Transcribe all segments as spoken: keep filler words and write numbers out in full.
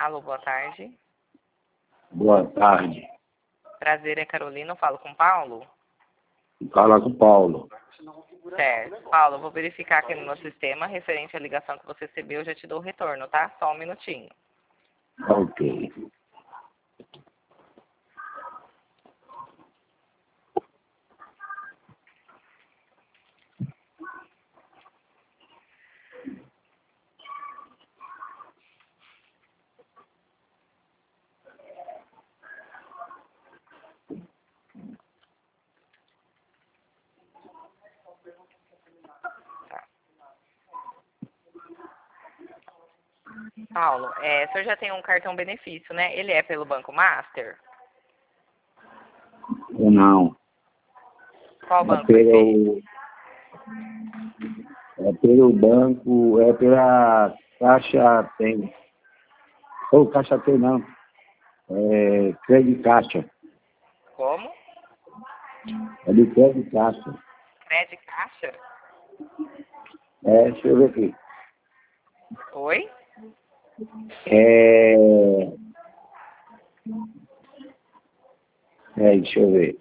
Alô, boa tarde. Boa tarde. Prazer, é Carolina. Eu falo com o Paulo? Fala com o Paulo. Certo. Paulo, eu vou verificar aqui no meu sistema, referente à ligação que você recebeu, eu já te dou o retorno, tá? Só um minutinho. Ok. Paulo, é, o senhor já tem um cartão benefício, né? Ele é pelo Banco Master? Ou não? Qual É banco vai ser? pelo, é pelo banco, é pela Caixa Tem. Ou Caixa Tem não. É Crédito Caixa. Como? É de Crédito Caixa. Crédito Caixa? É, deixa eu ver aqui. Oi? É, é deixa eu ver.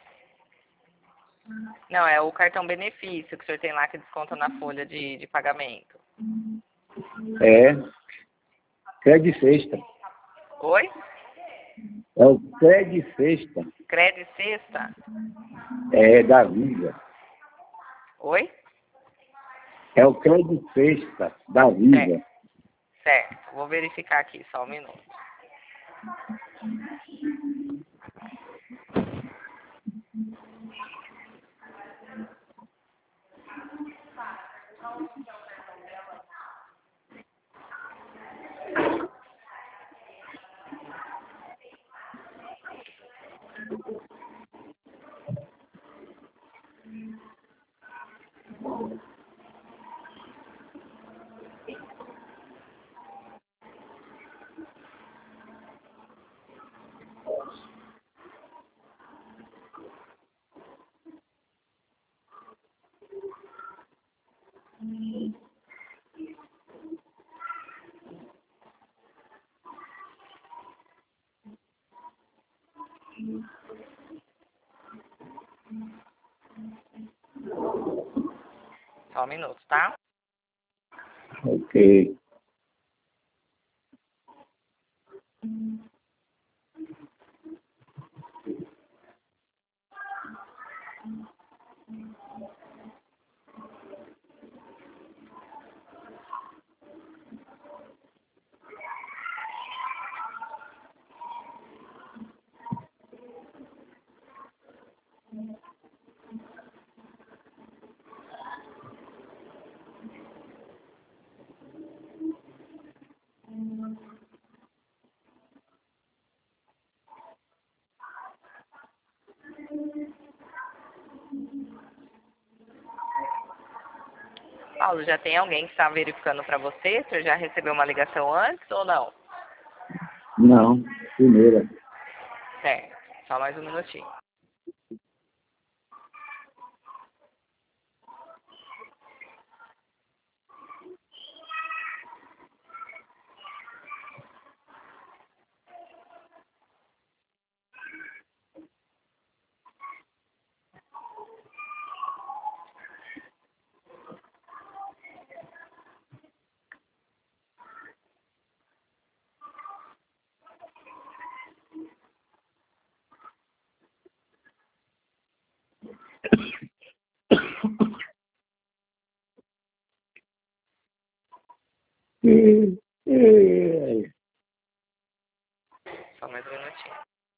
Não, é o cartão benefício que o senhor tem lá que desconta na folha de, de pagamento. É Crédito Sexta. Oi? É o Crédito Sexta. Crédito Sexta? É da Visa. Oi? É o Crédito Sexta da Visa. Certo. Certo. Vou verificar aqui, só um minuto. Só um minuto, tá? Ok. Paulo, já tem alguém que está verificando para você? O senhor já recebeu uma ligação antes ou não? Não, primeira. Certo. Só mais um minutinho. E, e, Só mais um minutinho.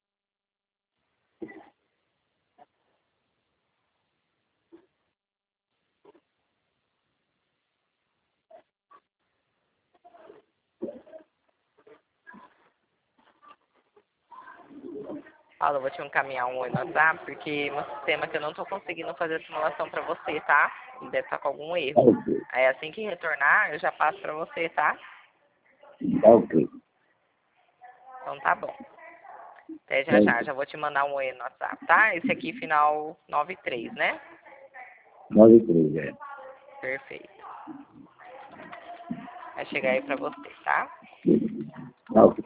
Paulo, eu vou te encaminhar um oi no WhatsApp, porque no sistema que eu não estou conseguindo fazer a simulação para você, tá? Ele deve estar com algum erro. ok. Aí assim que retornar, eu já passo para você, tá? Ok. Então tá bom. Até já já, já vou te mandar um oi no WhatsApp, tá? Esse aqui, final nove três, né? nove três, é. Perfeito. Vai chegar aí pra você, tá? Ok.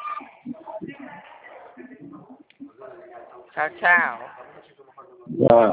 Tchau, tchau. Já.